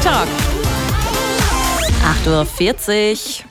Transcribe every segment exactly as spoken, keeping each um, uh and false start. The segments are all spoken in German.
Talk. acht Uhr vierzig.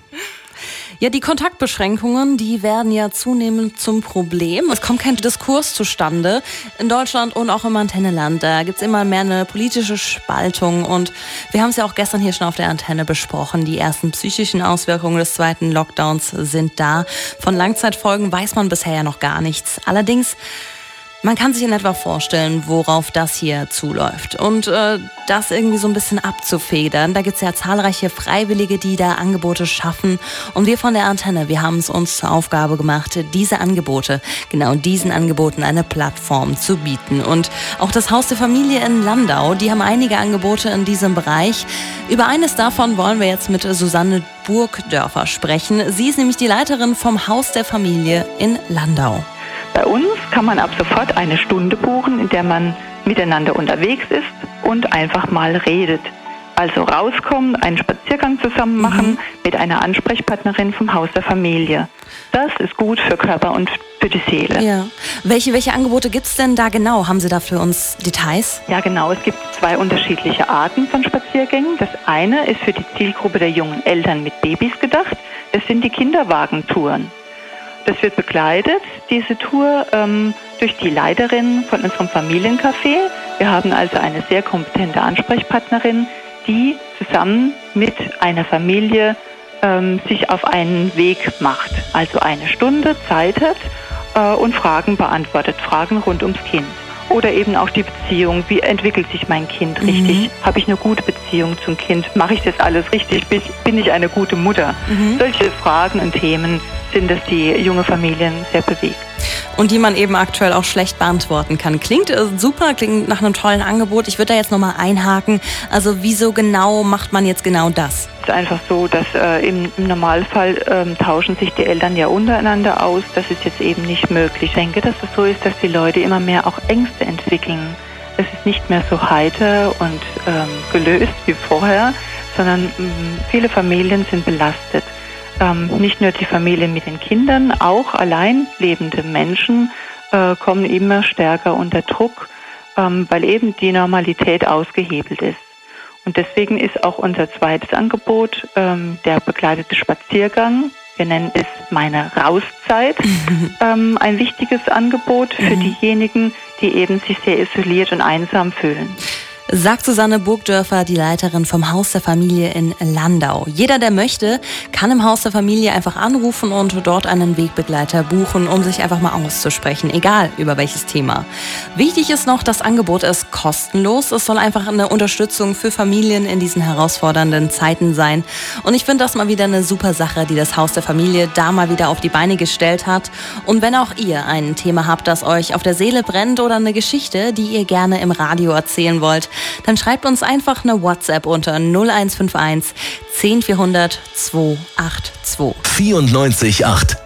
Ja, die Kontaktbeschränkungen, die werden ja zunehmend zum Problem. Es kommt kein Diskurs zustande in Deutschland und auch im Antennenland. Da gibt es immer mehr eine politische Spaltung. Und wir haben es ja auch gestern hier schon auf der Antenne besprochen. Die ersten psychischen Auswirkungen des zweiten Lockdowns sind da. Von Langzeitfolgen weiß man bisher ja noch gar nichts. Allerdings, man kann sich in etwa vorstellen, worauf das hier zuläuft. Und äh, das irgendwie so ein bisschen abzufedern. Da gibt es ja zahlreiche Freiwillige, die da Angebote schaffen. Und wir von der Antenne, wir haben es uns zur Aufgabe gemacht, diese Angebote, genau diesen Angeboten eine Plattform zu bieten. Und auch das Haus der Familie in Landau, die haben einige Angebote in diesem Bereich. Über eines davon wollen wir jetzt mit Susanne Burgdörfer sprechen. Sie ist nämlich die Leiterin vom Haus der Familie in Landau. Bei uns kann man ab sofort eine Stunde buchen, in der man miteinander unterwegs ist und einfach mal redet. Also rauskommen, einen Spaziergang zusammen machen mhm. mit einer Ansprechpartnerin vom Haus der Familie. Das ist gut für Körper und für die Seele. Ja. Welche, welche Angebote gibt es denn da genau? Haben Sie da für uns Details? Ja genau, es gibt zwei unterschiedliche Arten von Spaziergängen. Das eine ist für die Zielgruppe der jungen Eltern mit Babys gedacht. Das sind die Kinderwagentouren. Das wird begleitet, diese Tour, ähm, durch die Leiterin von unserem Familiencafé. Wir haben also eine sehr kompetente Ansprechpartnerin, die zusammen mit einer Familie ähm, sich auf einen Weg macht. Also eine Stunde Zeit hat äh, und Fragen beantwortet, Fragen rund ums Kind. Oder eben auch die Beziehung, wie entwickelt sich mein Kind richtig? Mhm. Habe ich eine gute Beziehung zum Kind? Mache ich das alles richtig? Bin ich eine gute Mutter? Mhm. Solche Fragen und Themen sind es, die junge Familien sehr bewegt. Und die man eben aktuell auch schlecht beantworten kann. Klingt äh, super, klingt nach einem tollen Angebot. Ich würde da jetzt nochmal einhaken. Also wieso genau macht man jetzt genau das? Es ist einfach so, dass äh, im, im Normalfall ähm, tauschen sich die Eltern ja untereinander aus. Das ist jetzt eben nicht möglich. Ich denke, dass es so ist, dass die Leute immer mehr auch Ängste entwickeln. Es ist nicht mehr so heiter und ähm, gelöst wie vorher, sondern mh, viele Familien sind belastet. Ähm, nicht nur die Familie mit den Kindern, auch allein lebende Menschen äh, kommen immer stärker unter Druck, ähm, weil eben die Normalität ausgehebelt ist. Und deswegen ist auch unser zweites Angebot ähm, der begleitete Spaziergang. Wir nennen es meine Rauszeit. ähm, ein wichtiges Angebot für mhm. diejenigen, die eben sich sehr isoliert und einsam fühlen. Sagt Susanne Burgdörfer, die Leiterin vom Haus der Familie in Landau. Jeder, der möchte, kann im Haus der Familie einfach anrufen und dort einen Wegbegleiter buchen, um sich einfach mal auszusprechen, egal über welches Thema. Wichtig ist noch, das Angebot ist kostenlos. Es soll einfach eine Unterstützung für Familien in diesen herausfordernden Zeiten sein. Und ich finde das mal wieder eine super Sache, die das Haus der Familie da mal wieder auf die Beine gestellt hat. Und wenn auch ihr ein Thema habt, das euch auf der Seele brennt oder eine Geschichte, die ihr gerne im Radio erzählen wollt, dann schreibt uns einfach eine WhatsApp unter null eins fünf eins zehn vierhundert zweihundertachtzweiundneunzig. vierundneunzig Komma acht